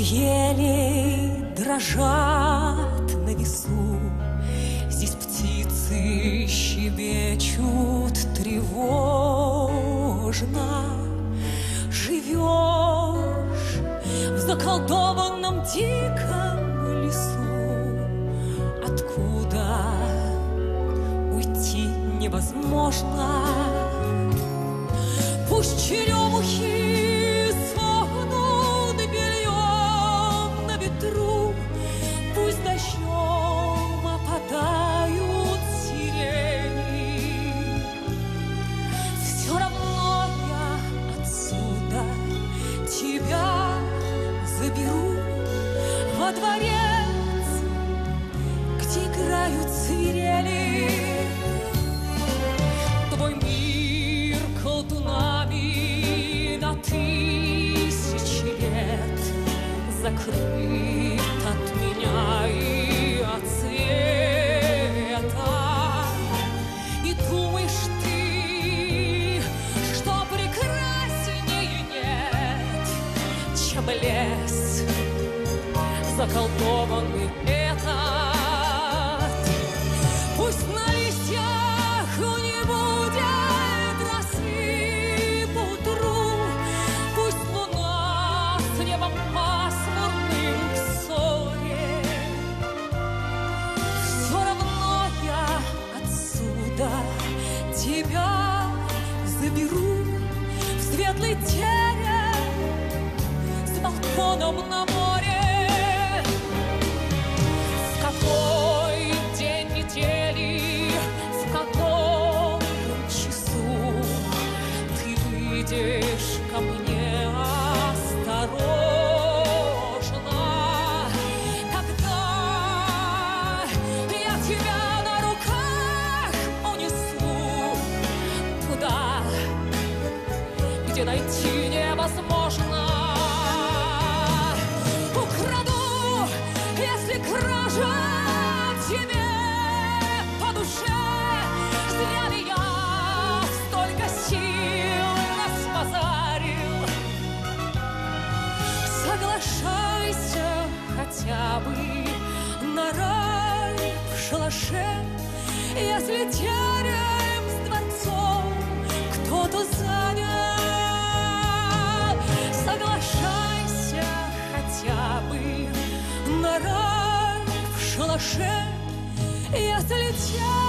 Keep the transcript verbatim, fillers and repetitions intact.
елей дрожат на весу, здесь птицы щебечут тревожно. Живешь в заколдованном диком лесу, откуда уйти невозможно. Пусть черемухи сохнут бельем на ветру, пусть дождем опадают сирени. Все равно я отсюда тебя заберу во дворец, где играют свирели. Твой мир колдунами на тысячи лет закрыт от меня и от света. И думаешь ты, что прекраснее нет, чем лес заколдованный этот. Пусть на листьях не будет росы поутру, пусть луна с небом пасмурным в ссоре. Все равно я отсюда тебя заберу в светлый терем с балконом на море. В какой день недели, в каком часу ты выйдешь ко мне осторожно, когда я тебя на руках унесу туда, где найти невозможно. Украду, если кража тебе по душе, зря ли я столько сил распозарил. Соглашайся хотя бы на рай в шалаше, если терем с дворцом кто-то занял. Соглашайся хотя бы на рай в шалаше, если терем